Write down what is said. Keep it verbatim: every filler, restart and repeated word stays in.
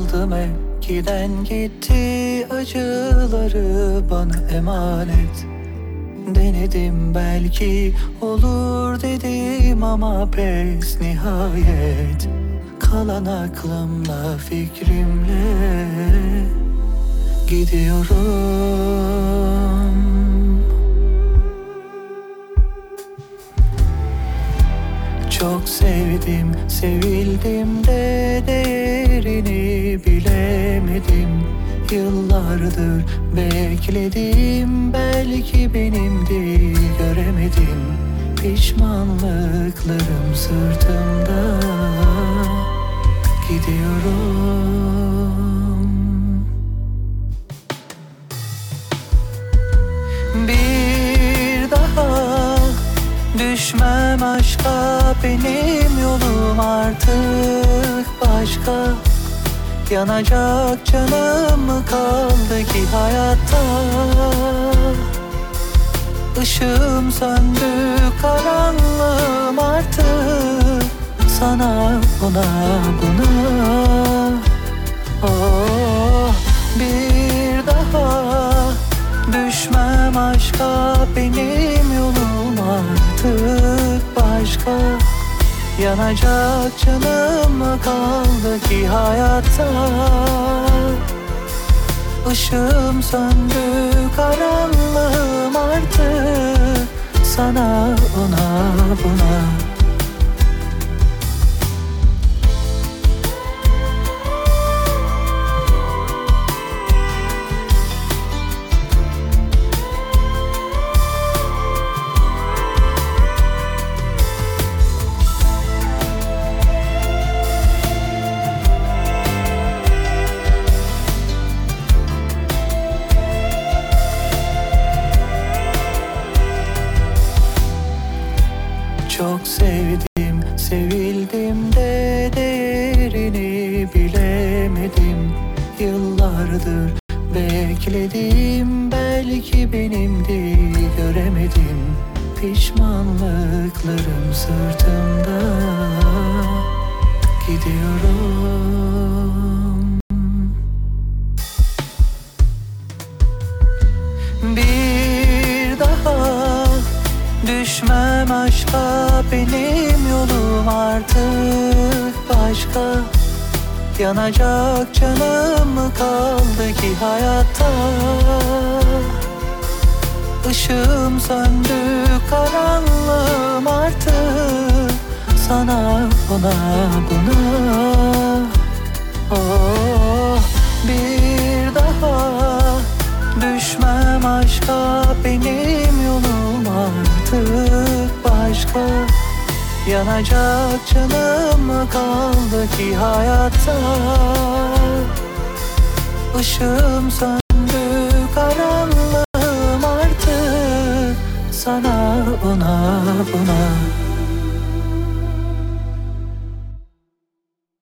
kaldım hep. Giden gitti, acıları bana emanet. Denedim belki olur dedim ama pes nihayet. Kalan aklımla fikrimle gidiyorum. Çok sevdim, sevildim de değerini bilemedim. Yıllardır bekledim, belki benimdi, göremedim. Pişmanlıklarım sırtımda, gidiyorum. Bir daha düşmem aşka, benim yolum artık başka. Yanacak canım mı kaldı ki hayatta? Işığım söndü, karanlığım artık. Sana ona buna, oh, bir daha düşmem aşka, benim yolum artık başka. Yanacak canım mı kaldı ki hayatta? Işığım söndü, karanlığım artık. Sana ona buna. Çok sevdim, sevildim de değerini bilemedim. Yıllardır bekledim, belki benimdi, göremedim. Pişmanlıklarım sırtımda, gidiyorum. Bir daha düşmem aşka, benim yolum artık başka. Yanacak canım mı kaldı ki hayatta? Işığım söndü, karanlığım artık. Sana ona buna, oh, bir daha düşmem aşka, benim yolum artık başka. Yanacak canım mı kaldı ki hayatta? Işığım söndü, karanlığım artık. Sana ona buna.